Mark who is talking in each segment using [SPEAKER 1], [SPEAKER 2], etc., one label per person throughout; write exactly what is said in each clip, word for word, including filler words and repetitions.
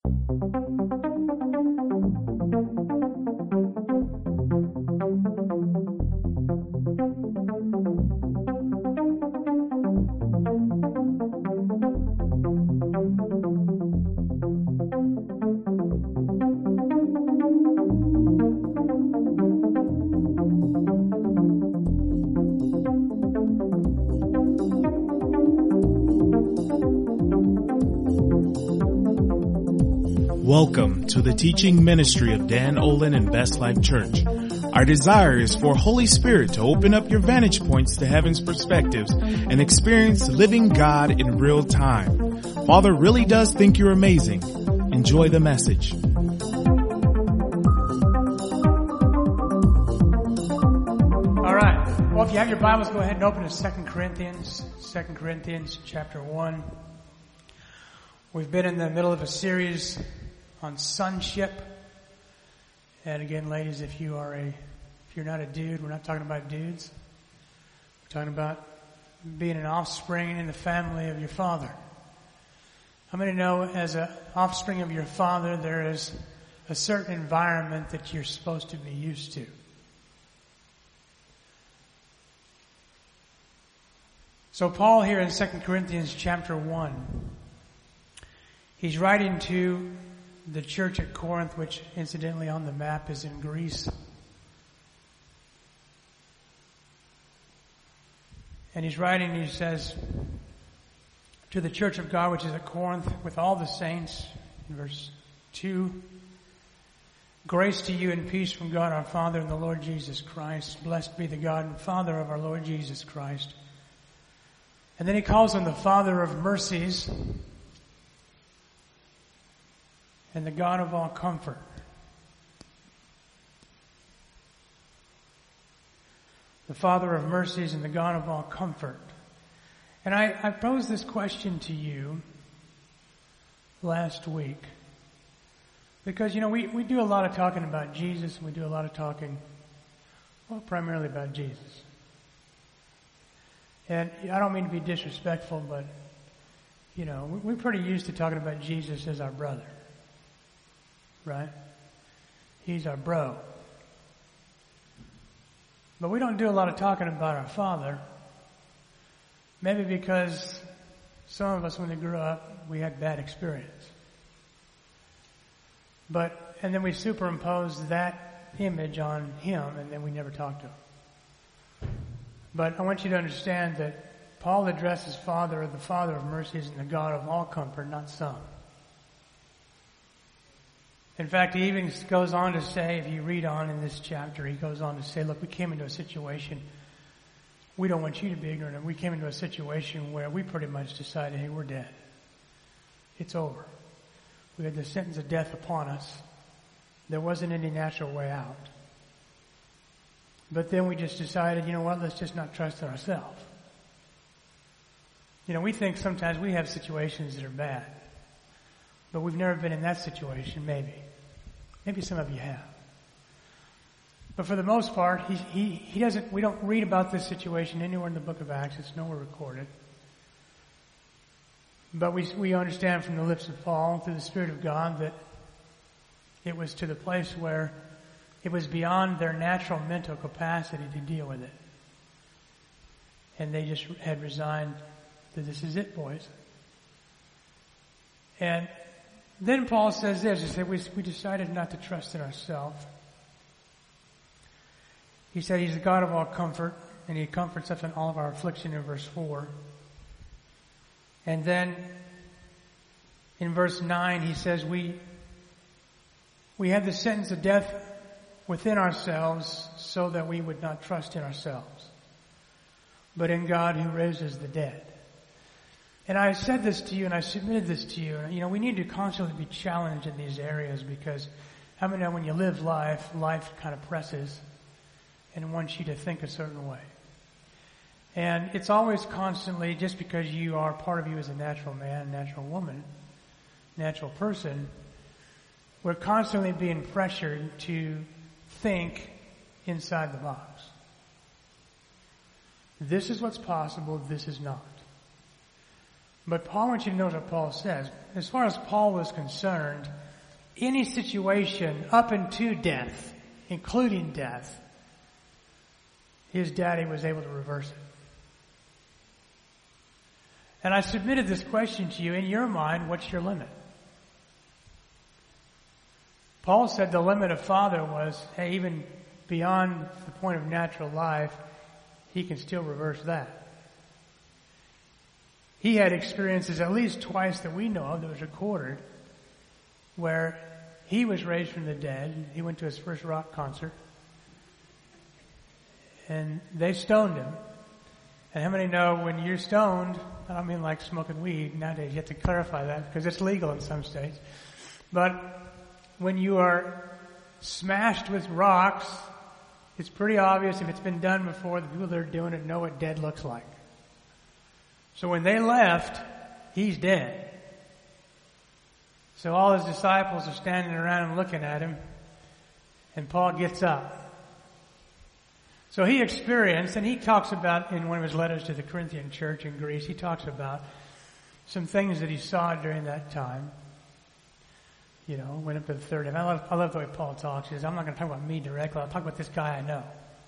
[SPEAKER 1] Welcome to the teaching ministry of Dan Olin and Best Life Church. Our desire is for Holy Spirit to open up your vantage points to heaven's perspectives and experience living God in real time. Father really does think you're amazing. Enjoy the message.
[SPEAKER 2] All right. Well, if you have your Bibles, go ahead and open to Second Corinthians. Second Corinthians chapter one. We've been in the middle of a series on sonship. And again, ladies, if you are a, if you're not a dude, we're not talking about dudes. We're talking about being an offspring in the family of your father. How many know as an offspring of your father, there is a certain environment that you're supposed to be used to? So Paul here in Second Corinthians chapter one, he's writing to the church at Corinth, which incidentally on the map is in Greece. And he's writing, he says, to the church of God, which is at Corinth, with all the saints, in verse two, grace to you and peace from God our Father and the Lord Jesus Christ. Blessed be the God and Father of our Lord Jesus Christ. And then he calls him the Father of mercies and the God of all comfort. The Father of mercies and the God of all comfort. And I, I posed this question to you last week. Because, you know, we, we do a lot of talking about Jesus, and we do a lot of talking, well, primarily about Jesus. And I don't mean to be disrespectful, but, you know, we're pretty used to talking about Jesus as our brother. Right? He's our bro. But we don't do a lot of talking about our Father. Maybe because some of us, when we grew up, we had bad experience. But, and then we superimpose that image on Him, and then we never talk to Him. But I want you to understand that Paul addresses Father, the Father of mercies and the God of all comfort, not some. In fact, he even goes on to say, if you read on in this chapter, he goes on to say, look, we came into a situation, we don't want you to be ignorant of, we came into a situation where we pretty much decided, hey, we're dead. It's over. We had the sentence of death upon us. There wasn't any natural way out. But then we just decided, you know what, let's just not trust in ourselves. You know, we think sometimes we have situations that are bad. But we've never been in that situation, maybe. Maybe some of you have. But for the most part, he, he, he doesn't, we don't read about this situation anywhere in the book of Acts. It's nowhere recorded. But we, we understand from the lips of Paul, through the Spirit of God, that it was to the place where it was beyond their natural mental capacity to deal with it. And they just had resigned that this is it, boys. And then Paul says this, he said, we, we decided not to trust in ourselves. He said he's the God of all comfort, and he comforts us in all of our affliction in verse four. And then in verse nine he says we we have the sentence of death within ourselves so that we would not trust in ourselves, but in God who raises the dead. And I said this to you, and I submitted this to you. You know, we need to constantly be challenged in these areas, because how many know when you live life, life kind of presses and wants you to think a certain way. And it's always constantly, just because you are, part of you is a natural man, natural woman, natural person, we're constantly being pressured to think inside the box. This is what's possible, this is not. But Paul wants you to notice what Paul says. As far as Paul was concerned, any situation up into death, including death, his daddy was able to reverse it. And I submitted this question to you. In your mind, what's your limit? Paul said the limit of father was, hey, even beyond the point of natural life, he can still reverse that. He had experiences at least twice that we know of that was recorded where he was raised from the dead. He went to his first rock concert and they stoned him. And how many know when you're stoned, I don't mean like smoking weed nowadays, you have to clarify that because it's legal in some states. But when you are smashed with rocks, it's pretty obvious if it's been done before, the people that are doing it know what dead looks like. So when they left, he's dead. So all his disciples are standing around him looking at him, and Paul gets up. So he experienced, and he talks about in one of his letters to the Corinthian church in Greece, he talks about some things that he saw during that time. You know, went up to the third heaven. I love, I love the way Paul talks. He says, I'm not going to talk about me directly. I'll talk about this guy I know.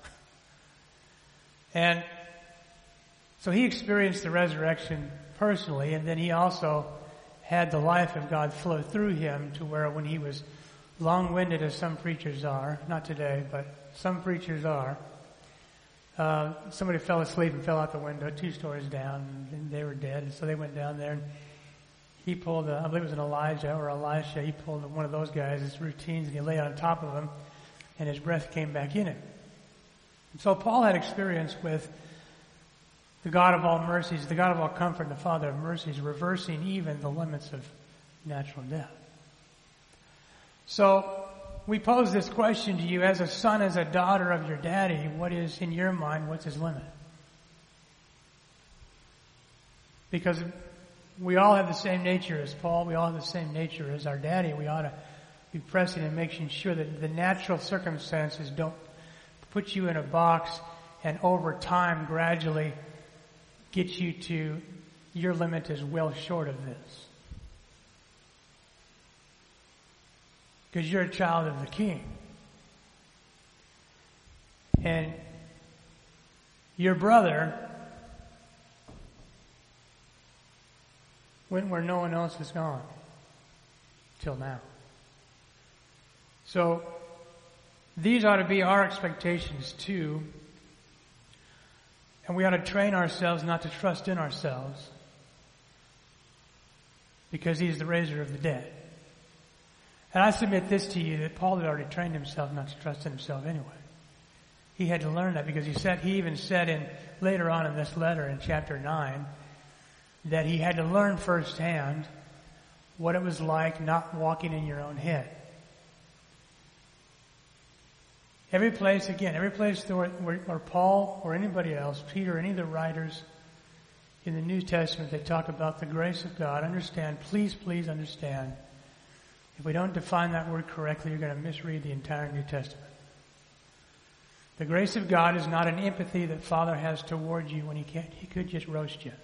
[SPEAKER 2] And so he experienced the resurrection personally, and then he also had the life of God flow through him to where when he was long-winded, as some preachers are, not today, but some preachers are, uh, somebody fell asleep and fell out the window two stories down, and they were dead, and so they went down there, and he pulled, a, I believe it was an Elijah or Elisha, he pulled one of those guys, his routines, and he lay on top of him, and his breath came back in him. And so Paul had experience with the God of all mercies, the God of all comfort, and the Father of mercies, reversing even the limits of natural death. So we pose this question to you as a son, as a daughter of your daddy. What is, in your mind, what's his limit? Because we all have the same nature as Paul. We all have the same nature as our daddy. We ought to be pressing and making sure that the natural circumstances don't put you in a box and over time gradually get you to your limit is well short of this. Because you're a child of the King. And your brother went where no one else has gone till now. So these ought to be our expectations too. And we ought to train ourselves not to trust in ourselves because he's the raiser of the dead. And I submit this to you that Paul had already trained himself not to trust in himself anyway. He had to learn that because he said, he even said in later on in this letter in chapter nine that he had to learn firsthand what it was like not walking in your own head. Every place, again, every place where, where, where Paul or anybody else, Peter, any of the writers in the New Testament, they talk about the grace of God. Understand, please, please understand, if we don't define that word correctly, you're going to misread the entire New Testament. The grace of God is not an empathy that Father has toward you when he can't, he could just roast you.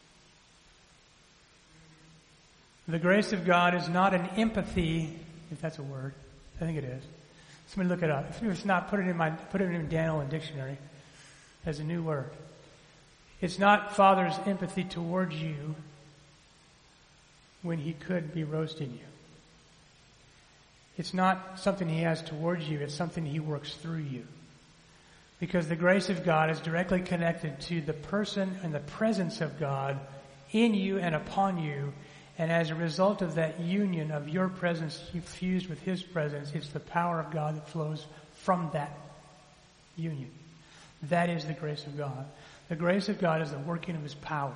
[SPEAKER 2] The grace of God is not an empathy, if that's a word. I think it is. Somebody look it up. If it's not, put it in my, put it in Daniel Dictionary as a new word. It's not Father's empathy towards you when he could be roasting you. It's not something he has towards you. It's something he works through you. Because the grace of God is directly connected to the person and the presence of God in you and upon you. And as a result of that union of your presence fused with his presence, it's the power of God that flows from that union. That is the grace of God. The grace of God is the working of his power.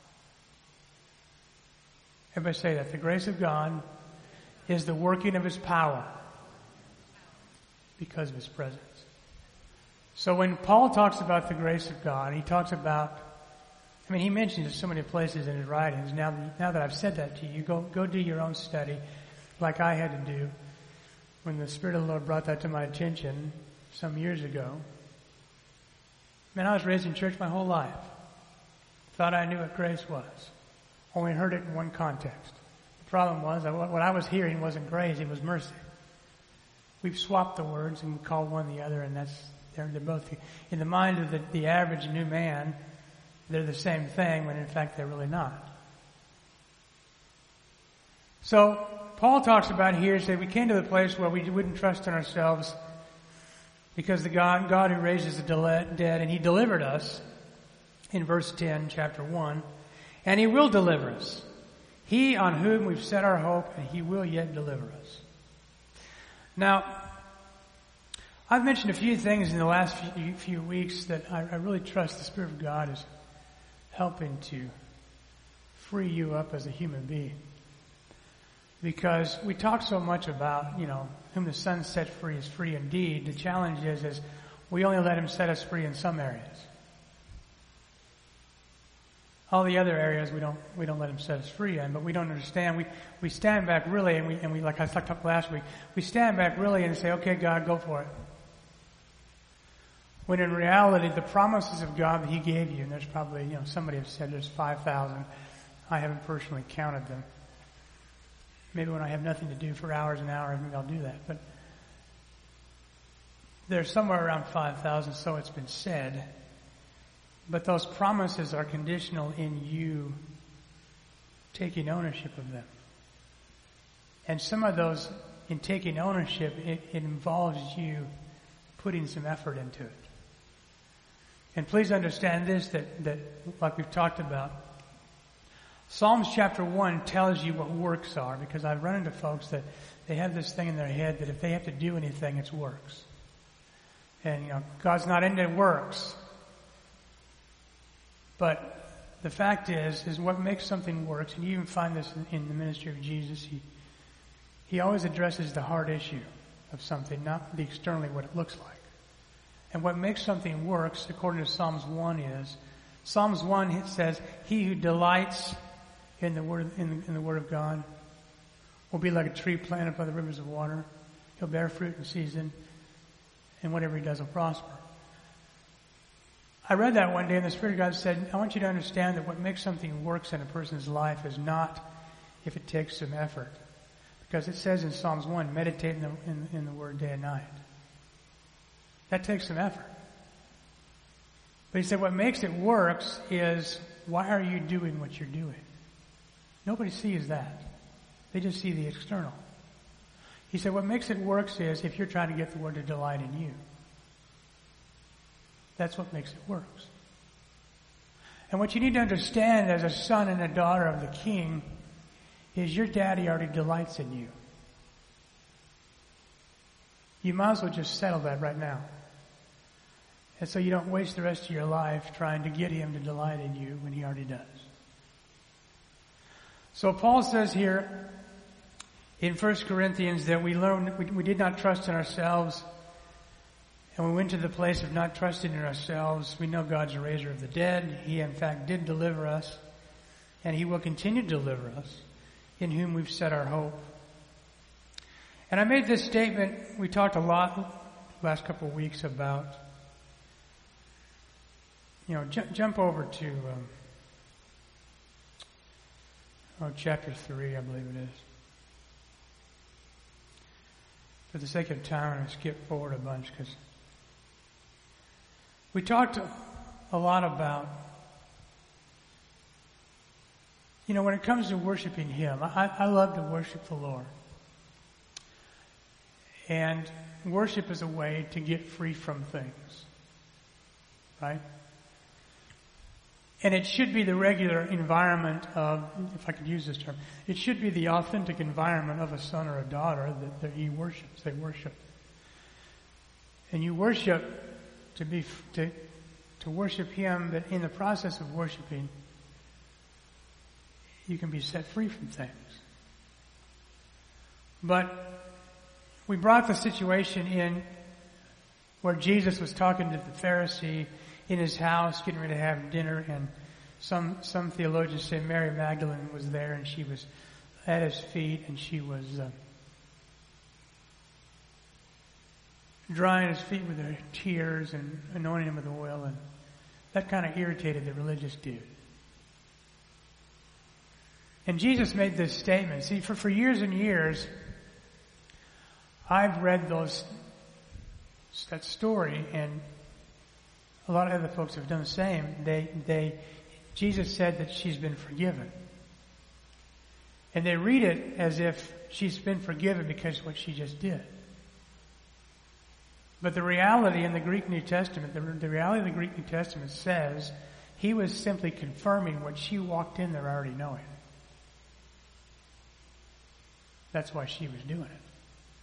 [SPEAKER 2] Everybody say that. The grace of God is the working of his power because of his presence. So when Paul talks about the grace of God, he talks about, I mean, he mentions it so many places in his writings. Now, now that I've said that to you, go, go do your own study like I had to do when the Spirit of the Lord brought that to my attention some years ago. Man, I was raised in church my whole life. Thought I knew what grace was. only heard it in one context. The problem was that what I was hearing wasn't grace, it was mercy. We've swapped the words and called one the other, and that's they're, they're both in the mind of the, the average new man. They're the same thing, when in fact they're really not. So Paul talks about here is that we came to the place where we wouldn't trust in ourselves, because the God, God who raises the dead, and He delivered us in verse ten, chapter one, and He will deliver us. He on whom we've set our hope, and He will yet deliver us. Now, I've mentioned a few things in the last few, few weeks that I, I really trust the Spirit of God is helping to free you up as a human being. Because we talk so much about, you know, whom the Son set free is free indeed. The challenge is, is we only let Him set us free in some areas. All the other areas we don't we don't let Him set us free in, but we don't understand. We we stand back really, and we and we like I talked about last week. We stand back really and say, "Okay, God, go for it." When in reality, the promises of God that He gave you, and there's probably, you know, somebody has said there's five thousand. I haven't personally counted them. Maybe when I have nothing to do for hours and hours, maybe I'll do that. But there's somewhere around five thousand, so it's been said. But those promises are conditional in you taking ownership of them. And some of those, in taking ownership, it, it involves you putting some effort into it. And please understand this, that, that like we've talked about, Psalms chapter one tells you what works are, because I've run into folks that they have this thing in their head that if they have to do anything, it's works. And, you know, God's not into works. But the fact is, is what makes something works, and you even find this in, in the ministry of Jesus, he, he always addresses the hard issue of something, not the externally what it looks like. And what makes something works, according to Psalms one, is, Psalms one it says, "He who delights in the word in the, in the word of God will be like a tree planted by the rivers of water. He'll bear fruit in season, and whatever he does will prosper." I read that one day, and the Spirit of God said, I want you to understand that what makes something works in a person's life is not if it takes some effort. Because it says in Psalms one, meditate in the, in, in the Word day and night. That takes some effort. But he said what makes it works is, why are you doing what you're doing? Nobody sees that. They just see the external. He said what makes it works is if you're trying to get the Word to delight in you. That's what makes it works. And what you need to understand as a son and a daughter of the King is your daddy already delights in you. You might as well just settle that right now. And so you don't waste the rest of your life trying to get Him to delight in you when He already does. So Paul says here in First Corinthians that we learned we, we did not trust in ourselves, and we went to the place of not trusting in ourselves. We know God's a raiser of the dead. He in fact did deliver us, and He will continue to deliver us, in whom we've set our hope. And I made this statement, we talked a lot last couple of weeks about, you know, j- jump over to um, oh, chapter three, I believe it is. For the sake of time, I'm going to skip forward a bunch because we talked a lot about, you know, when it comes to worshiping Him, I, I love to worship the Lord. And worship is a way to get free from things. Right? And it should be the regular environment of, if I could use this term, it should be the authentic environment of a son or a daughter that, that he worships, they worship. And you worship to be, to, to worship Him, that in the process of worshiping, you can be set free from things. But we brought the situation in where Jesus was talking to the Pharisee in his house, getting ready to have dinner, and some some theologians say Mary Magdalene was there, and she was at his feet, and she was uh, drying his feet with her tears and anointing him with oil, and that kind of irritated the religious dude. And Jesus made this statement. See, for, for years and years, I've read those that story, and a lot of other folks have done the same. They, they, Jesus said that she's been forgiven. And they read it as if she's been forgiven because of what she just did. But the reality in the Greek New Testament, the, the reality of the Greek New Testament says he was simply confirming what she walked in there already knowing. That's why she was doing it.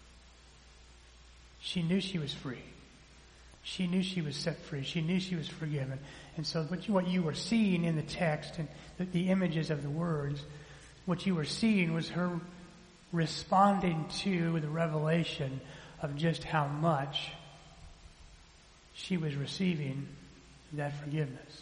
[SPEAKER 2] She knew she was free. She knew she was set free. She knew she was forgiven. And so what you, what you were seeing in the text and the, the images of the words, what you were seeing was her responding to the revelation of just how much she was receiving that forgiveness.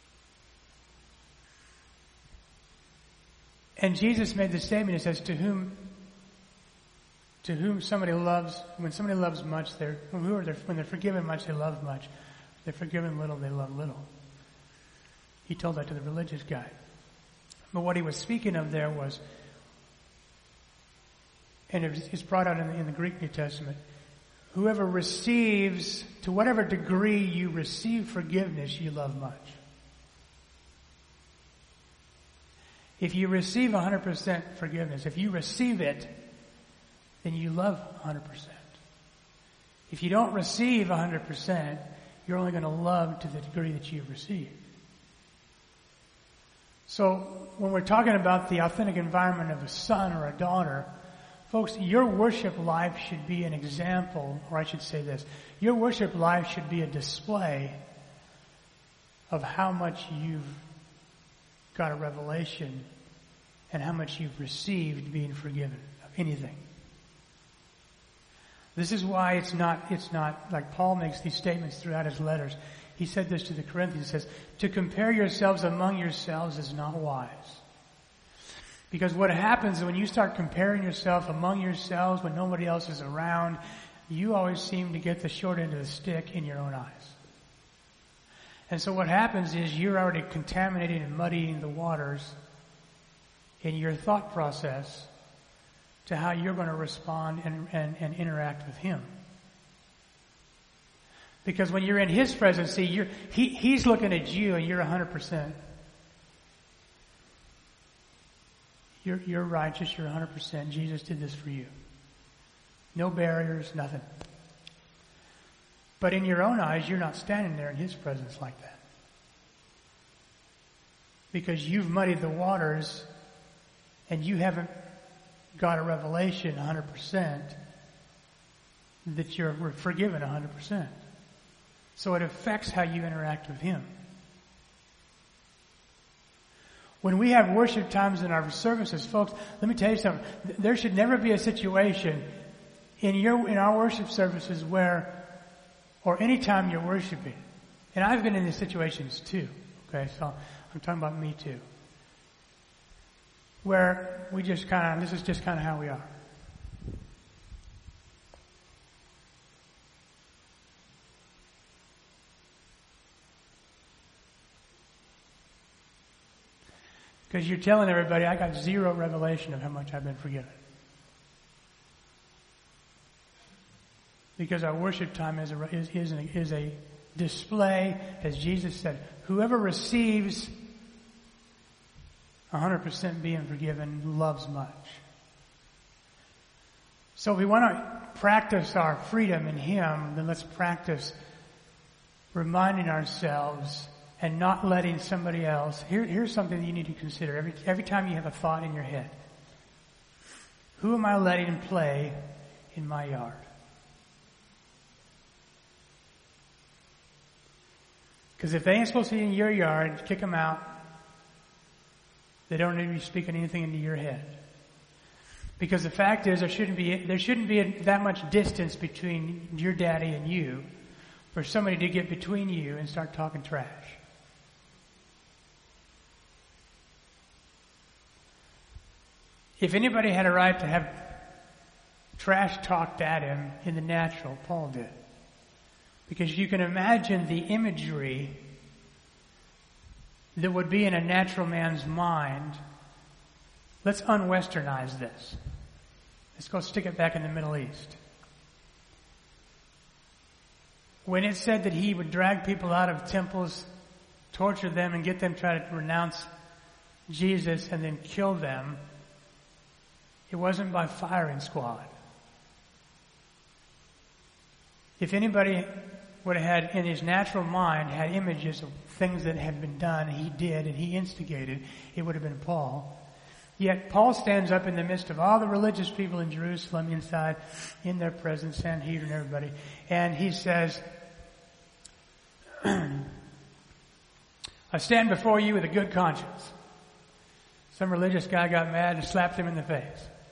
[SPEAKER 2] And Jesus made the statement, it says, to whom to whom somebody loves, when somebody loves much, they're, who are they, when they're forgiven much, they love much. If they're forgiven little, they love little. He told that to the religious guy. But what he was speaking of there was, and it's brought out in the, in the Greek New Testament, whoever receives, to whatever degree you receive forgiveness, you love much. If you receive one hundred percent forgiveness, if you receive it, then you love one hundred percent. If you don't receive one hundred percent, you're only going to love to the degree that you've received. So when we're talking about the authentic environment of a son or a daughter, folks, your worship life should be an example, or I should say this, your worship life should be a display of how much you've got a revelation and how much you've received being forgiven of anything. This is why it's not, it's not, like Paul makes these statements throughout his letters. He said this to the Corinthians, he says, to compare yourselves among yourselves is not wise. Because what happens when you start comparing yourself among yourselves when nobody else is around, you always seem to get the short end of the stick in your own eyes. And so what happens is you're already contaminating and muddying the waters in your thought process to how you're going to respond and, and, and interact with him. Because when you're in his presence, see, you're, he, he's looking at you and you're one hundred percent. You're, you're righteous, you're one hundred percent. Jesus did this for you. No barriers, nothing. But in your own eyes, you're not standing there in his presence like that. Because you've muddied the waters and you haven't got a revelation one hundred percent that you're forgiven one hundred percent. So it affects how you interact with him. When we have worship times in our services, folks, let me tell you something. There should never be a situation in your in our worship services where, or any time you're worshiping, and I've been in these situations too, okay, so I'm talking about me too, where we just kind of, this is just kind of how we are. Because you're telling everybody, I got zero revelation of how much I've been forgiven. Because our worship time is a, is, is, an, is a display, as Jesus said, whoever receives one hundred percent being forgiven loves much. So if we want to practice our freedom in him, then let's practice reminding ourselves and not letting somebody else. Here, here's something that you need to consider every, every time you have a thought in your head. Who am I letting play in my yard? Because if they ain't supposed to be in your yard, kick them out. They don't need to be speaking anything into your head. Because the fact is, there shouldn't be there shouldn't be that much distance between your daddy and you for somebody to get between you and start talking trash. If anybody had a right to have trash talked at him in the natural, Paul did. Because you can imagine the imagery that would be in a natural man's mind Let's un-Westernize this. Let's go stick it back in the Middle East. When it said that he would drag people out of temples, torture them, and get them to try to renounce Jesus and then kill them, it wasn't by firing squad. If anybody would have had in his natural mind had images of things that had been done, he did and he instigated, it would have been Paul. Yet Paul stands up in the midst of all the religious people in Jerusalem inside, in their presence, Sanhedrin, everybody, and he says, I stand before you with a good conscience. Some religious guy got mad and slapped him in the face.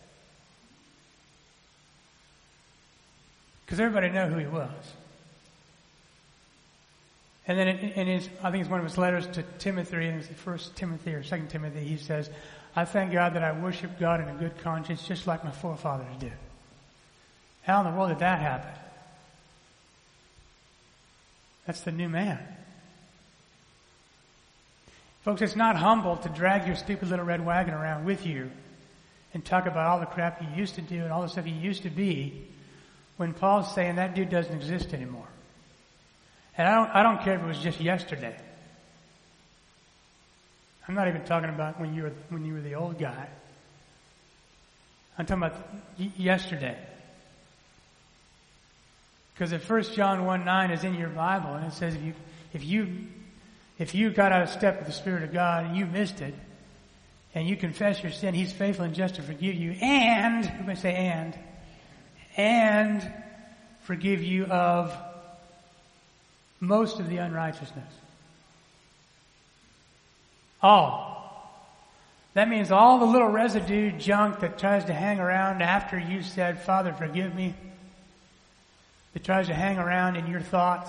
[SPEAKER 2] Because everybody knew who he was. And then in, in his, I think it's one of his letters to Timothy, and it's the first Timothy or second Timothy, he says, I thank God that I worship God in a good conscience just like my forefathers did. How in the world did that happen? That's the new man. Folks, it's not humble to drag your stupid little red wagon around with you and talk about all the crap you used to do and all the stuff you used to be when Paul's saying that dude doesn't exist anymore. And I don't, I don't care if it was just yesterday. I'm not even talking about when you were, when you were the old guy. I'm talking about y- yesterday. Because if First John one nine is in your Bible and it says if you, if you, if you got out of step with the Spirit of God and you missed it and you confess your sin, He's faithful and just to forgive you and, everybody say and, and forgive you of most of the unrighteousness. All. That means all the little residue junk that tries to hang around after you said, Father, forgive me, that tries to hang around in your thoughts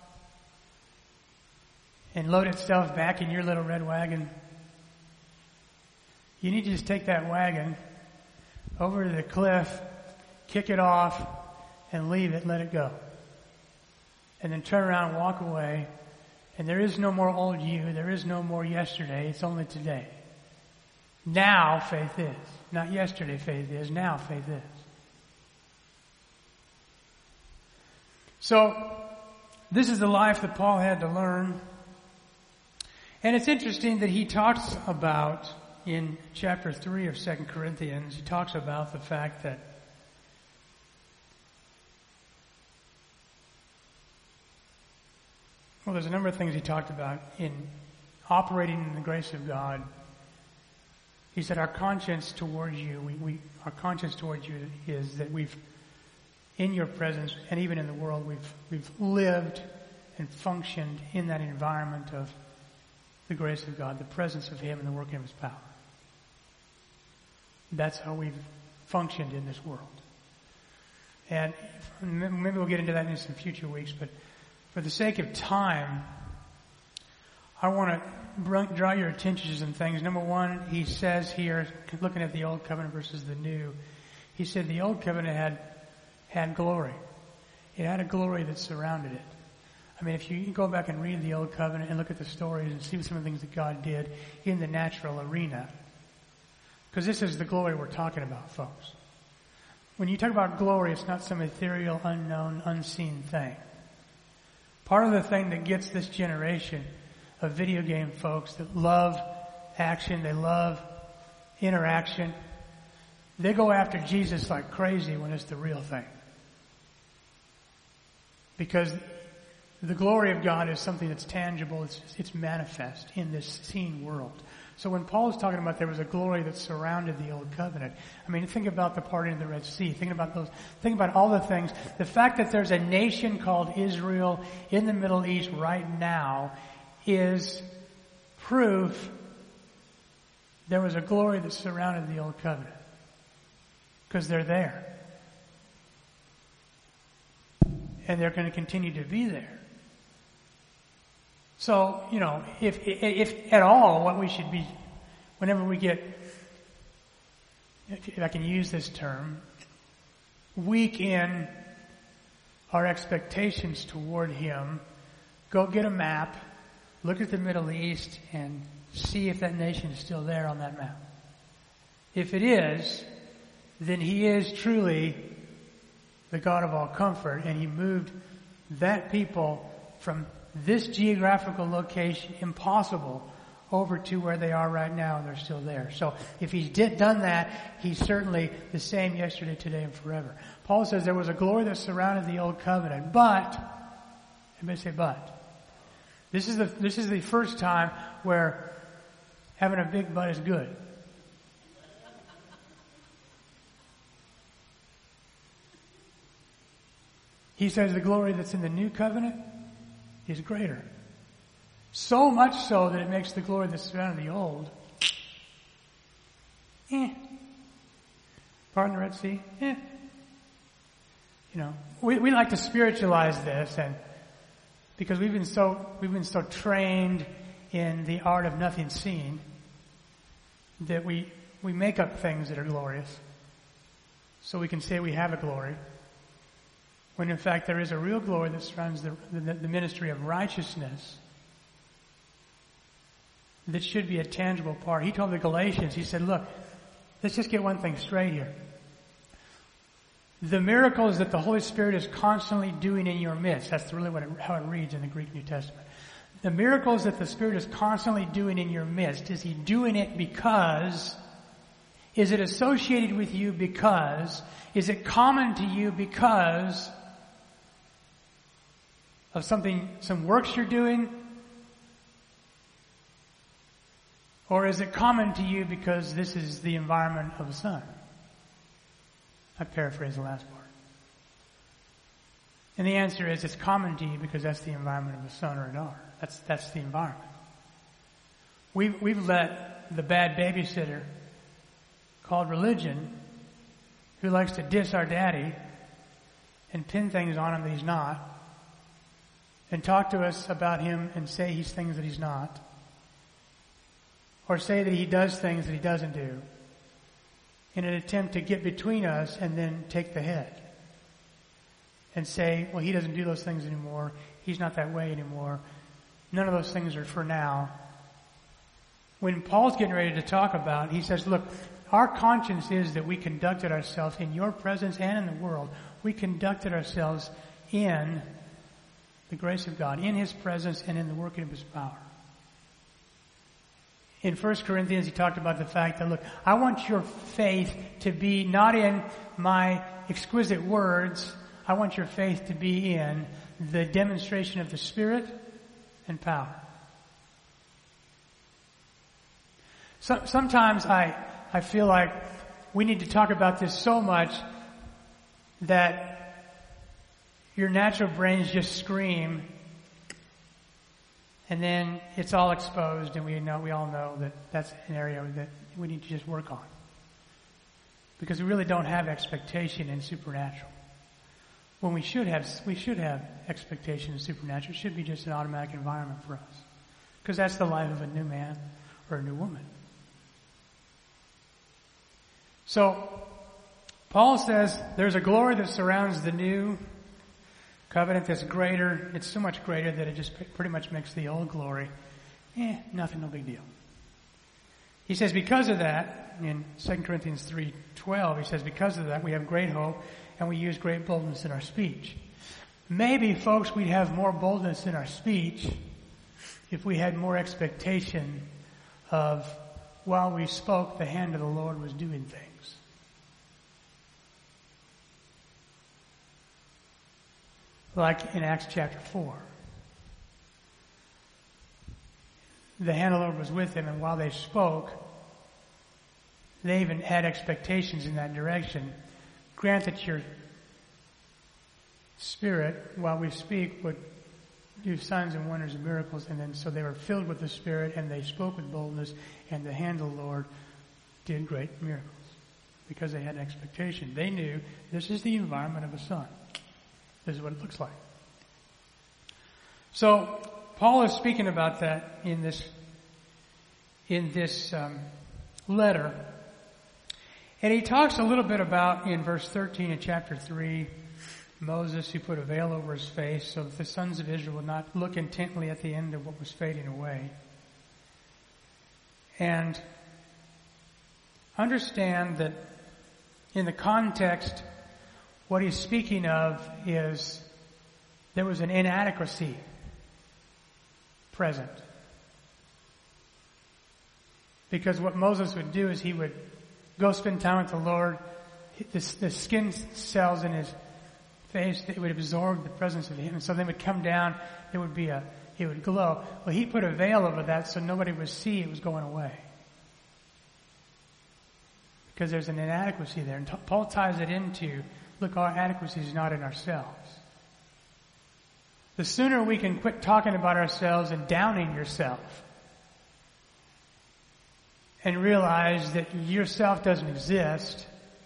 [SPEAKER 2] and load itself back in your little red wagon. You need to just take that wagon over to the cliff, kick it off, and leave it, let it go. And then turn around and walk away. And there is no more old you. There is no more yesterday. It's only today. Now faith is. Not yesterday faith is. Now faith is. So, this is the life that Paul had to learn. And it's interesting that he talks about, in chapter three of Second Corinthians, he talks about the fact that well, there's a number of things he talked about in operating in the grace of God. He said our conscience towards you, we, we, our conscience towards you is that we've, in your presence and even in the world, we've, we've lived and functioned in that environment of the grace of God, the presence of Him and the working of His power. That's how we've functioned in this world. And maybe we'll get into that in some future weeks, but for the sake of time, I want to draw your attention to some things. Number one, he says here, looking at the Old Covenant versus the New, he said the Old Covenant had had glory. It had a glory that surrounded it. I mean, if you go back and read the Old Covenant and look at the stories and see some of the things that God did in the natural arena, because this is the glory we're talking about, folks. When you talk about glory, it's not some ethereal, unknown, unseen thing. Part of the thing that gets this generation of video game folks that love action, they love interaction, they go after Jesus like crazy when it's the real thing. Because the glory of God is something that's tangible, it's, it's manifest in this seen world. So when Paul is talking about there was a glory that surrounded the Old Covenant, I mean, think about the parting of the Red Sea. Think about those. Think about all the things. The fact that there's a nation called Israel in the Middle East right now is proof there was a glory that surrounded the Old Covenant. Because they're there. And they're going to continue to be there. So, you know, if, if at all, what we should be, whenever we get, if I can use this term, weak in our expectations toward Him, go get a map, look at the Middle East, and see if that nation is still there on that map. If it is, then he is truly the God of all comfort, and he moved that people from this geographical location, impossible, over to where they are right now, and they're still there. So if he's did, done that, he's certainly the same yesterday, today, and forever. Paul says there was a glory that surrounded the old covenant, but, everybody say but. This is the, this is the first time where having a big butt is good. He says the glory that's in the new covenant is greater. So much so that it makes the glory that's surrounding the old, eh. Pardon the Red Sea, eh. You know, we, we like to spiritualize this, and because we've been so we've been so trained in the art of nothing seen that we we make up things that are glorious, so we can say we have a glory. When in fact there is a real glory that surrounds the, the, the ministry of righteousness that should be a tangible part. He told the Galatians, he said, look, let's just get one thing straight here. The miracles that the Holy Spirit is constantly doing in your midst, that's really what it, how it reads in the Greek New Testament. The miracles that the Spirit is constantly doing in your midst, is he doing it because, is it associated with you because, is it common to you because of something, some works you're doing? Or is it common to you because this is the environment of the sun? I paraphrase the last part. And the answer is it's common to you because that's the environment of the son or a daughter. That's, that's the environment. We've, we've let the bad babysitter called religion, who likes to diss our daddy and pin things on him that he's not, and talk to us about him and say he's things that he's not, or say that he does things that he doesn't do, in an attempt to get between us and then take the head and say, well, he doesn't do those things anymore. He's not that way anymore. None of those things are for now. When Paul's getting ready to talk about, he says, look, our conscience is that we conducted ourselves in your presence and in the world. We conducted ourselves in the grace of God, in his presence and in the working of his power. In First Corinthians, he talked about the fact that, look, I want your faith to be not in my exquisite words. I want your faith to be in the demonstration of the Spirit and power. So, sometimes I, I feel like we need to talk about this so much that your natural brains just scream, and then it's all exposed, and we know, we all know that that's an area that we need to just work on. Because we really don't have expectation in supernatural. When we should have, we should have expectation in supernatural. It should be just an automatic environment for us. Because that's the life of a new man or a new woman. So, Paul says there's a glory that surrounds the new covenant that's greater. It's so much greater that it just pretty much makes the old glory, eh, nothing, no big deal. He says because of that, in Second Corinthians three twelve, he says because of that we have great hope and we use great boldness in our speech. Maybe, folks, we'd have more boldness in our speech if we had more expectation of while we spoke, the hand of the Lord was doing things. Like in Acts chapter four. The hand of the Lord was with them, and while they spoke, they even had expectations in that direction. Grant that your spirit, while we speak, would do signs and wonders and miracles. And then so they were filled with the Spirit, and they spoke with boldness, and the hand of the Lord did great miracles. Because they had an expectation. They knew this is the environment of a son. This is what it looks like. So, Paul is speaking about that in this, in this um, letter. And he talks a little bit about, in verse thirteen of chapter three, Moses who put a veil over his face so that the sons of Israel would not look intently at the end of what was fading away. And understand that in the context, what he's speaking of is there was an inadequacy present. Because what Moses would do is he would go spend time with the Lord. The, the skin cells in his face, it would absorb the presence of him. And so they would come down, it would be a, it would glow. Well, he put a veil over that so nobody would see it was going away. Because there's an inadequacy there. And t- Paul ties it into, look, our adequacy is not in ourselves. The sooner we can quit talking about ourselves and downing yourself and realize that yourself doesn't exist,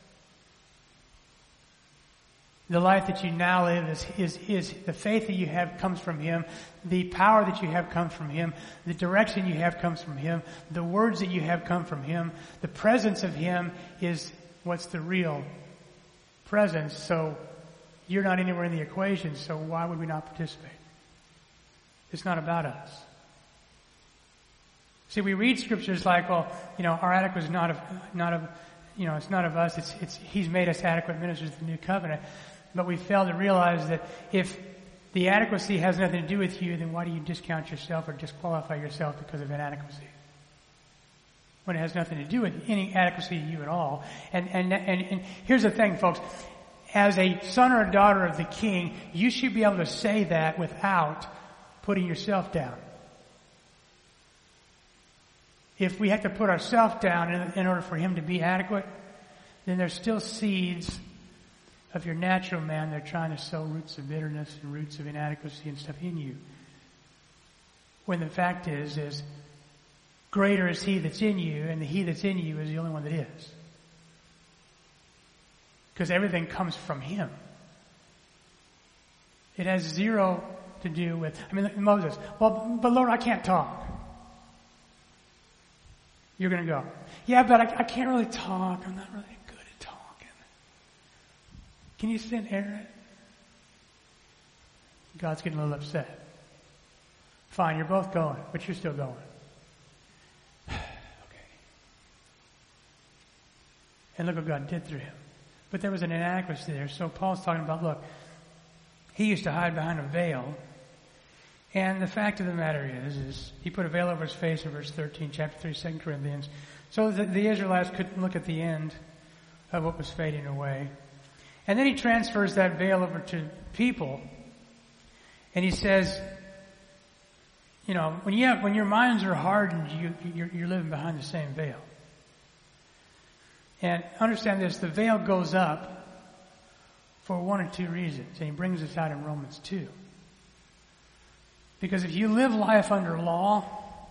[SPEAKER 2] the life that you now live is, is, is the faith that you have comes from Him. The power that you have comes from Him. The direction you have comes from Him. The words that you have come from Him. The presence of Him is what's the real presence. So you're not anywhere in the equation, so why would we not participate? It's not about us. See, we read scriptures like, well, you know, our adequate is not of, not of, you know, it's not of us. It's, it's, He's made us adequate ministers of the new covenant. But we fail to realize that if the adequacy has nothing to do with you, then why do you discount yourself or disqualify yourself because of inadequacy? When it has nothing to do with any adequacy of you at all. And, and, and, and here's the thing, folks. As a son or a daughter of the King, you should be able to say that without putting yourself down. If we have to put ourselves down in, in order for Him to be adequate, then there's still seeds of your natural man. They're trying to sow roots of bitterness and roots of inadequacy and stuff in you. When the fact is, is greater is He that's in you, and the He that's in you is the only one that is. Because everything comes from Him. It has zero to do with, I mean, Moses, well, but Lord, I can't talk. You're going to go, yeah, but I, I can't really talk. I'm not really good at talking. Can you send Aaron? God's getting a little upset. Fine, you're both going, but you're still going. Okay. And look what God did through him. But there was an inadequacy there. So Paul's talking about, look, he used to hide behind a veil. And the fact of the matter is, is he put a veil over his face in verse thirteen, chapter three, Second Corinthians, so that the Israelites couldn't look at the end of what was fading away. And then he transfers that veil over to people. And he says, you know, when you have, when your minds are hardened, you, you're, you're living behind the same veil. And understand this, the veil goes up for one or two reasons. And he brings this out in Romans two. Because if you live life under law,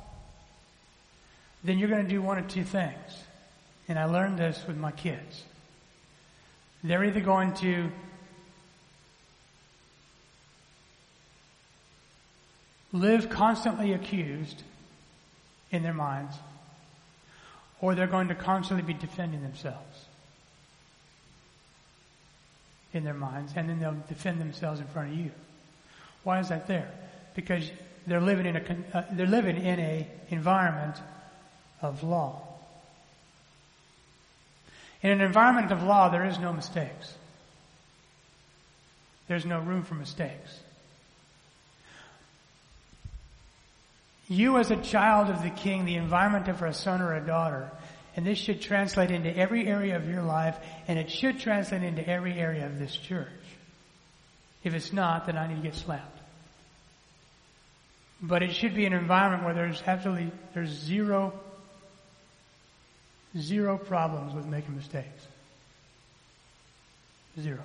[SPEAKER 2] then you're going to do one of two things. And I learned this with my kids. They're either going to live constantly accused in their minds, or they're going to constantly be defending themselves in their minds, and then they'll defend themselves in front of you. Why is that there? Because they're living in a uh, they're living in a environment of law. In an environment of law, there is no mistakes. There's no room for mistakes. You as a child of the King, the environment of a son or a daughter, and this should translate into every area of your life, and it should translate into every area of this church. If it's not, then I need to get slapped. But it should be an environment where there's absolutely, there's zero, zero problems with making mistakes. Zero.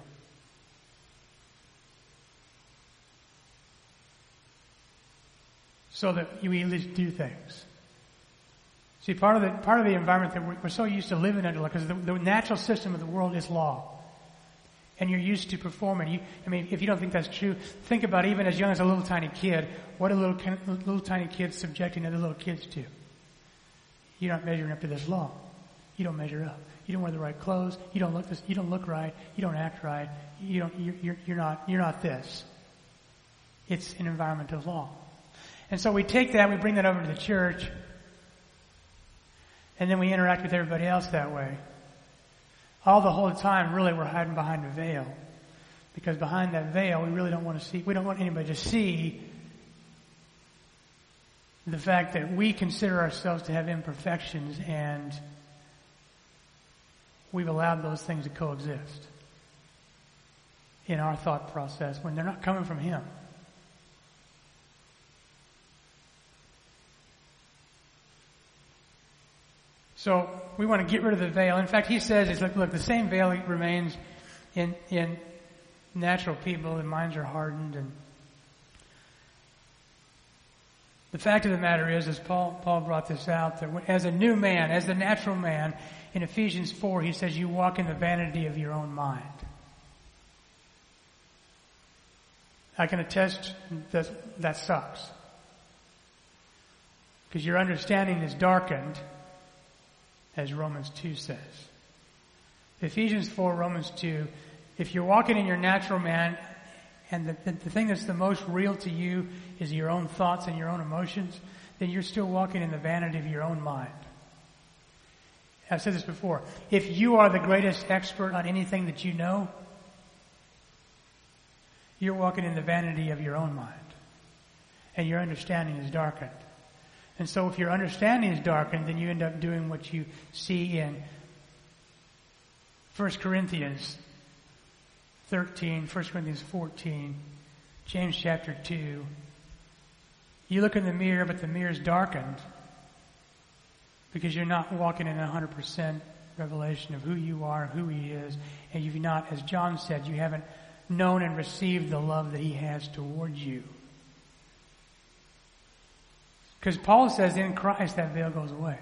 [SPEAKER 2] So that you at least do things. See, part of the part of the environment that we're, we're so used to living under, because the, the natural system of the world is law, and you're used to performing. You, I mean, if you don't think that's true, think about even as young as a little tiny kid, what a little little tiny kid subjecting other little kids to. You're not measuring up to this law. You don't measure up. You don't wear the right clothes. You don't look this. You don't look right. You don't act right. You don't. You're, you're, you're not. You're not this. It's an environment of law. And so we take that, we bring that over to the church, And then we interact with everybody else that way. All the whole time, really, we're hiding behind a veil. Because behind that veil, we really don't want to see, we don't want anybody to see the fact that we consider ourselves to have imperfections, and we've allowed those things to coexist in our thought process when they're not coming from Him. So we want to get rid of the veil. In fact, he says, is look, look, the same veil remains in in natural people, and minds are hardened. And the fact of the matter is, as Paul Paul brought this out, that as a new man, as the natural man, in Ephesians four, he says, you walk in the vanity of your own mind. I can attest that that sucks. Because your understanding is darkened, as Romans two says. Ephesians four, Romans two, if you're walking in your natural man, and the, the, the thing that's the most real to you is your own thoughts and your own emotions, then you're still walking in the vanity of your own mind. I've said this before. If you are the greatest expert on anything that you know, you're walking in the vanity of your own mind. And your understanding is darkened. And so if your understanding is darkened, then you end up doing what you see in First Corinthians thirteen, First Corinthians fourteen, James chapter two. You look in the mirror, but the mirror is darkened because you're not walking in a one hundred percent revelation of who you are, who He is, and you've not, as John said, you haven't known and received the love that He has towards you. Because Paul says in Christ that veil goes away.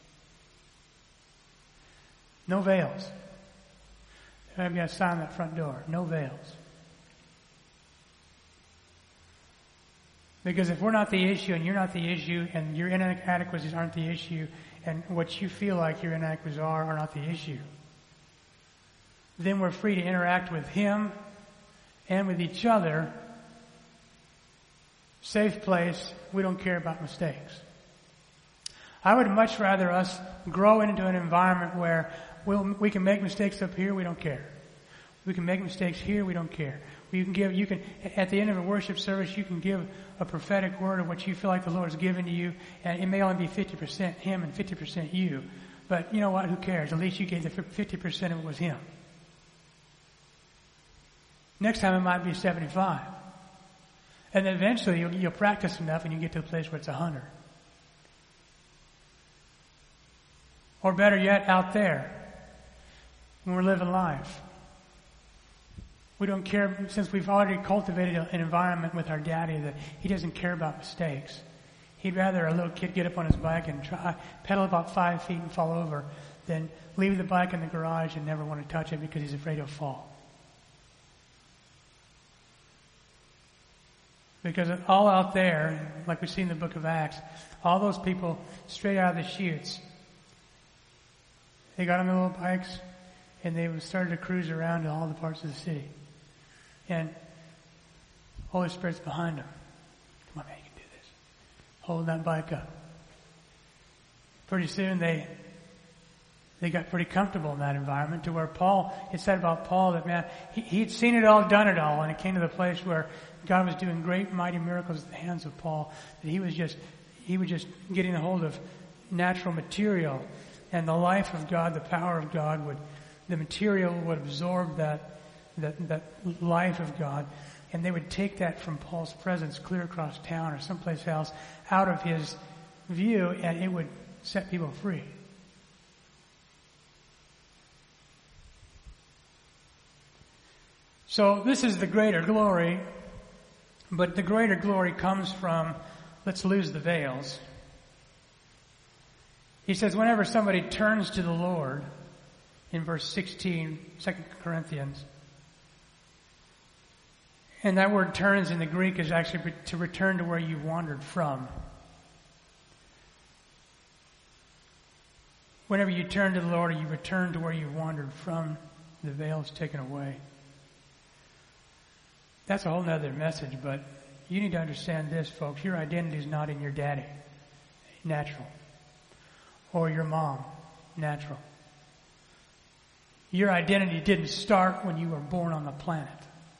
[SPEAKER 2] No veils. I've got a sign on that front door. No veils. Because if we're not the issue and you're not the issue and your inadequacies aren't the issue and what you feel like your inadequacies are are not the issue, then we're free to interact with Him and with each other. Safe place. We don't care about mistakes. I would much rather us grow into an environment where we'll, we can make mistakes up here, we don't care. We can make mistakes here, we don't care. You can give, you can, at the end of a worship service, you can give a prophetic word of what you feel like the Lord has given to you, and it may only be fifty percent Him and fifty percent you. But you know what? Who cares? At least you gave the fifty percent of it was Him. Next time it might be seventy-five. And then eventually you'll, you'll practice enough and you get to a place where it's a hundred. Or better yet, out there, when we're living life. We don't care, since we've already cultivated an environment with our daddy that he doesn't care about mistakes. He'd rather a little kid get up on his bike and try, pedal about five feet and fall over than leave the bike in the garage and never want to touch it because he's afraid he'll fall. Because all out there, like we see in the book of Acts, all those people straight out of the chutes, they got on their little bikes and they started to cruise around to all the parts of the city. And Holy Spirit's behind them. Come on, man, you can do this. Hold that bike up. Pretty soon they they got pretty comfortable in that environment to where Paul, it said about Paul that, man, he, he'd seen it all, done it all, and it came to the place where God was doing great, mighty miracles at the hands of Paul, that he was just, he was just getting a hold of natural material, and the life of God, the power of God would, the material would absorb that, that, that life of God, and they would take that from Paul's presence clear across town or someplace else out of his view, and it would set people free. So this is the greater glory, but the greater glory comes from, let's lose the veils. He says whenever somebody turns to the Lord, in verse sixteen, Second Corinthians, and that word turns in the Greek is actually to return to where you wandered from. Whenever you turn to the Lord, you return to where you wandered from, the veil is taken away. That's a whole nother message, but you need to understand this, folks. Your identity is not in your daddy. Natural. or your mom, natural. Your identity didn't start when you were born on the planet.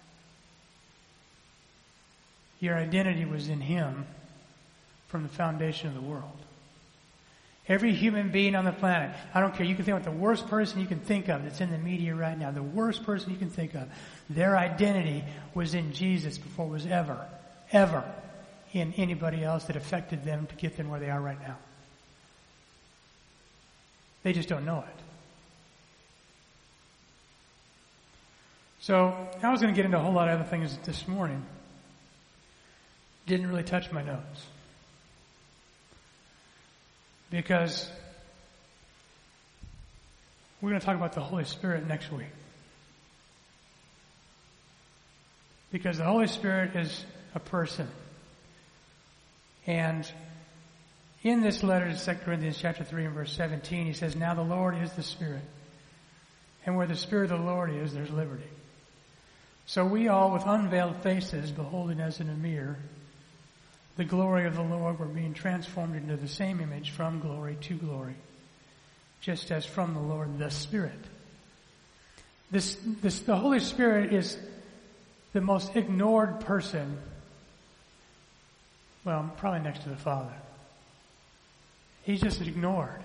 [SPEAKER 2] Your identity was in Him from the foundation of the world. Every human being on the planet, I don't care, you can think about the worst person you can think of that's in the media right now, the worst person you can think of, their identity was in Jesus before it was ever, ever in anybody else that affected them to get them where they are right now. They just don't know it. So, I was going to get into a whole lot of other things this morning. Didn't really touch my notes. Because we're going to talk about the Holy Spirit next week. Because the Holy Spirit is a person. And in this letter to Second Corinthians chapter three and verse seventeen, he says, "Now the Lord is the Spirit. And where the Spirit of the Lord is, there's liberty. So we all, with unveiled faces, beholding as in a mirror the glory of the Lord, were being transformed into the same image from glory to glory, just as from the Lord the Spirit." This, this, the Holy Spirit is the most ignored person, well, probably next to the Father. He's just ignored.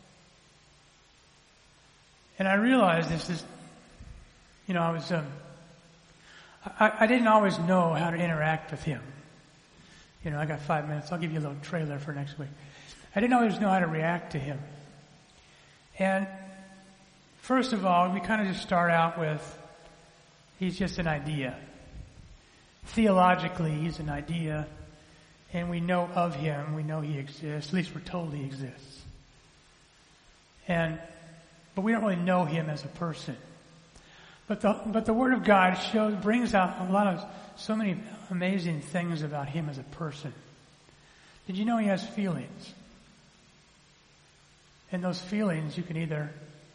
[SPEAKER 2] And I realized this is, you know, I was, um, I, I didn't always know how to interact with Him. You know, I got five minutes. I'll give you a little trailer for next week. I didn't always know how to react to Him. And first of all, we kind of just start out with, He's just an idea. Theologically, He's an idea. And we know of Him. We know He exists. At least we're told He exists. And, but we don't really know Him as a person. But the, but the Word of God shows, brings out a lot of, so many amazing things about Him as a person. Did you know He has feelings? And those feelings, you can either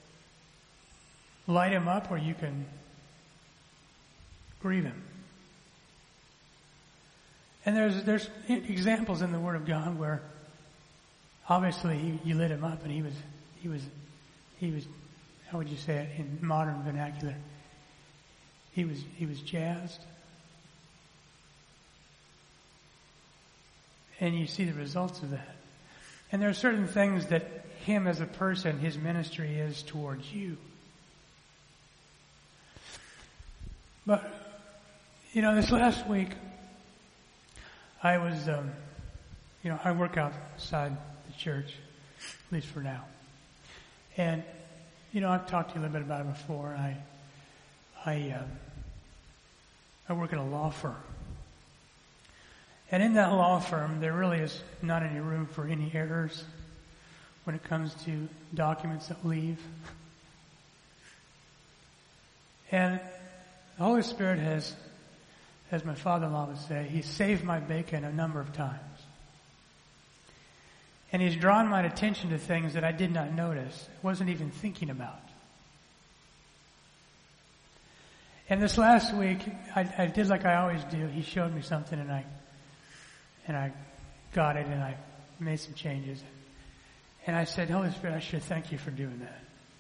[SPEAKER 2] light Him up or you can grieve Him. And there's there's examples in the Word of God where obviously he, you lit Him up and he was he was he was how would you say it in modern vernacular? He was he was jazzed. And you see the results of that. And there are certain things that Him as a person, His ministry is towards you. But, you know, this last week, I was, um, you know, I work outside the church, at least for now. And, you know, I've talked to you a little bit about it before. I, I, um, I work at a law firm. And in that law firm, there really is not any room for any errors when it comes to documents that leave. And the Holy Spirit has, as my father-in-law would say, He saved my bacon a number of times. And He's drawn my attention to things that I did not notice, wasn't even thinking about. And this last week, I, I did like I always do. He showed me something and I And I got it and I made some changes. And I said, Holy Spirit, I should thank you for doing that.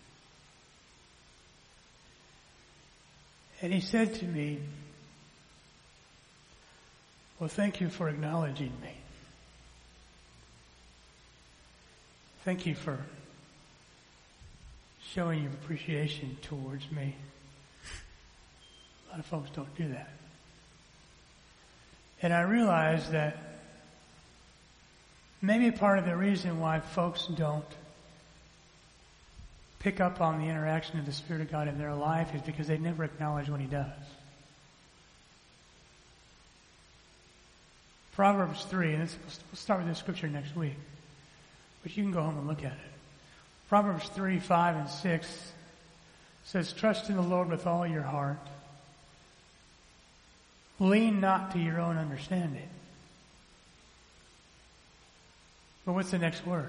[SPEAKER 2] And He said to me, well, thank you for acknowledging me. Thank you for showing your appreciation towards me. A lot of folks don't do that. And I realized that maybe part of the reason why folks don't pick up on the interaction of the Spirit of God in their life is because they never acknowledge when He does. Proverbs three, and we'll start with this scripture next week, but you can go home and look at it. Proverbs three, five, and six says, "Trust in the Lord with all your heart. Lean not to your own understanding." But what's the next word?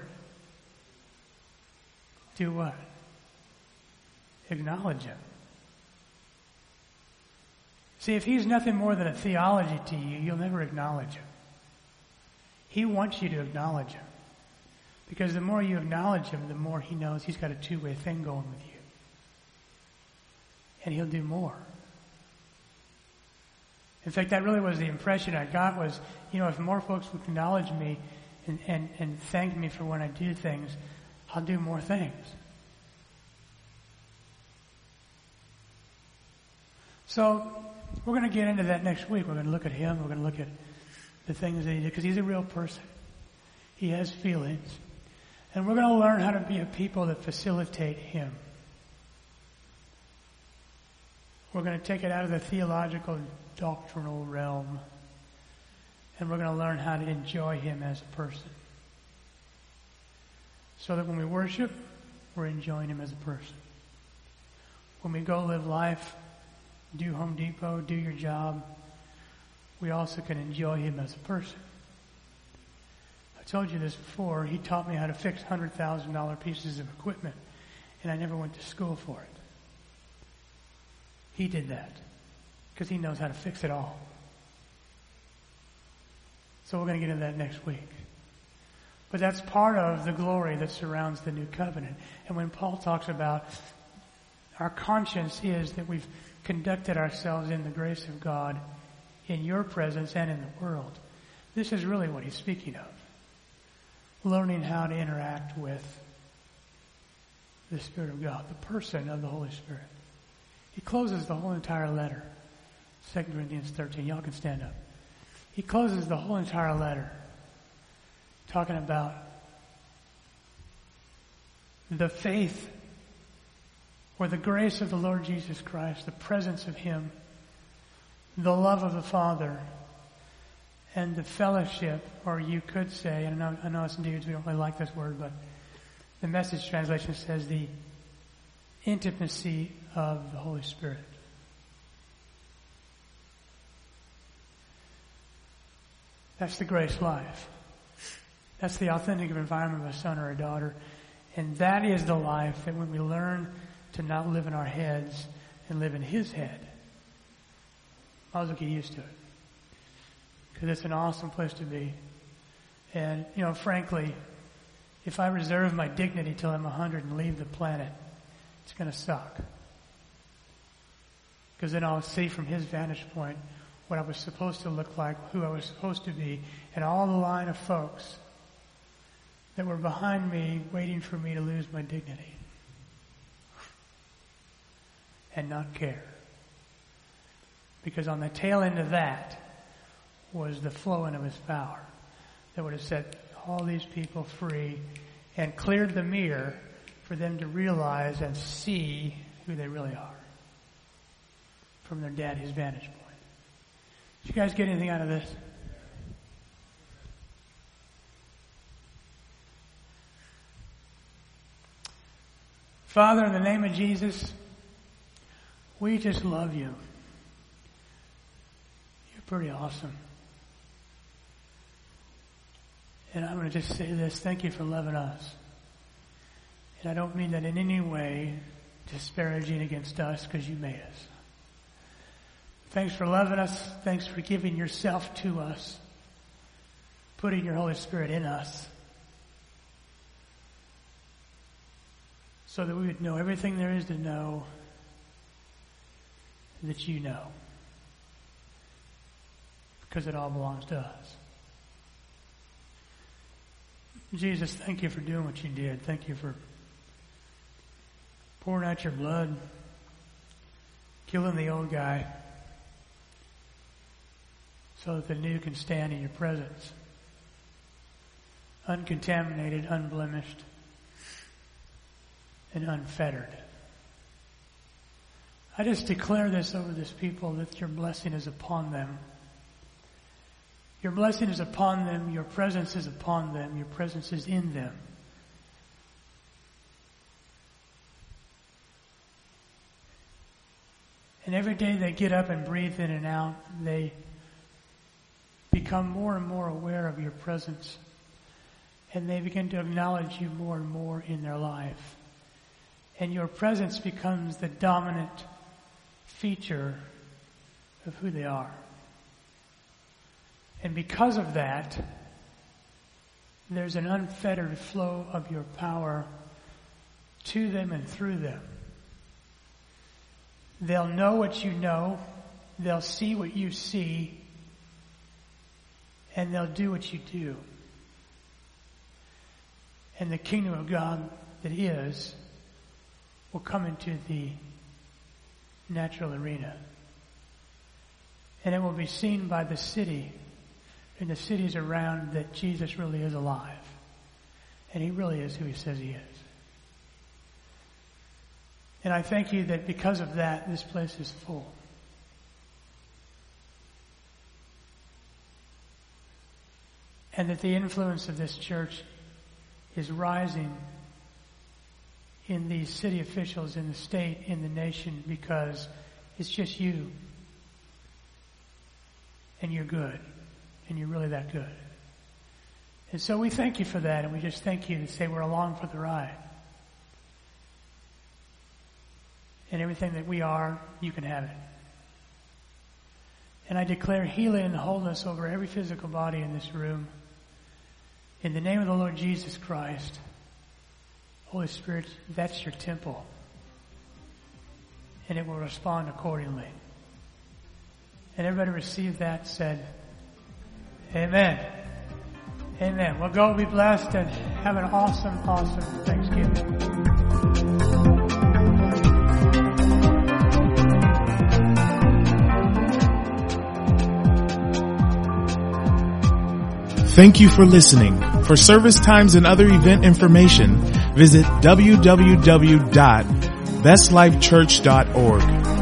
[SPEAKER 2] Do what? Acknowledge Him. See, if He's nothing more than a theology to you, you'll never acknowledge Him. He wants you to acknowledge Him. Because the more you acknowledge him, the more he knows he's got a two-way thing going with you. And he'll do more. In fact, that really was the impression I got was, you know, if more folks would acknowledge me and, and, and thank me for when I do things, I'll do more things. So we're going to get into that next week. We're going to look at him. We're going to look at the things that he did, because he's a real person. He has feelings. And we're going to learn how to be a people that facilitate him. We're going to take it out of the theological, doctrinal realm. And we're going to learn how to enjoy him as a person. So that when we worship, we're enjoying him as a person. When we go live life, do Home Depot, do your job, we also can enjoy him as a person. I told you this before. He taught me how to fix one hundred thousand dollars pieces of equipment, and I never went to school for it. He did that because he knows how to fix it all. So we're going to get into that next week. But that's part of the glory that surrounds the new covenant. And when Paul talks about our conscience is that we've conducted ourselves in the grace of God in your presence and in the world, this is really what he's speaking of. Learning how to interact with the Spirit of God, the person of the Holy Spirit. He closes the whole entire letter. Second Corinthians thirteen. Y'all can stand up. He closes the whole entire letter talking about the faith or the grace of the Lord Jesus Christ, the presence of him, the love of the Father, and the fellowship, or you could say, and I know, I know us dudes, we don't really like this word, but the Message translation says the intimacy of the Holy Spirit. That's the grace life. That's the authentic environment of a son or a daughter. And that is the life that when we learn to not live in our heads and live in his head, might as well get used to it. Because it's an awesome place to be. And, you know, frankly, if I reserve my dignity till I'm a hundred and leave the planet, it's going to suck. Because then I'll see from his vantage point what I was supposed to look like, who I was supposed to be, and all the line of folks that were behind me waiting for me to lose my dignity and not care. Because on the tail end of that was the flowing of his power that would have set all these people free and cleared the mirror for them to realize and see who they really are from their daddy's vantage point. Did you guys get anything out of this? Father, in the name of Jesus, we just love you. You're pretty awesome. And I'm going to just say this. Thank you for loving us. And I don't mean that in any way disparaging against us, because you made us. Thanks for loving us. Thanks for giving yourself to us. Putting your Holy Spirit in us. So that we would know everything there is to know that you know. Because it all belongs to us. Jesus, thank you for doing what you did. Thank you for pouring out your blood, killing the old guy, so that the new can stand in your presence. Uncontaminated, unblemished, and unfettered. I just declare this over this people, that your blessing is upon them. Your blessing is upon them. Your presence is upon them. Your presence is in them. And every day they get up and breathe in and out, they become more and more aware of your presence. And they begin to acknowledge you more and more in their life. And your presence becomes the dominant feature of who they are. And because of that, there's an unfettered flow of your power to them and through them. They'll know what you know, they'll see what you see, and they'll do what you do. And the kingdom of God that is will come into the natural arena. And it will be seen by the city and the cities around that Jesus really is alive. And he really is who he says he is. And I thank you that because of that, this place is full. And that the influence of this church is rising in these city officials, in the state, in the nation, because it's just you. And you're good. And you're really that good. And so we thank you for that, and we just thank you and say we're along for the ride. And everything that we are, you can have it. And I declare healing and wholeness over every physical body in this room. In the name of the Lord Jesus Christ. Holy Spirit, that's your temple. And it will respond accordingly. And everybody received that, said, Amen. Amen. Well, go be blessed and have an awesome, awesome Thanksgiving.
[SPEAKER 1] Thank you for listening. For service times and other event information, visit w w w dot best life church dot org.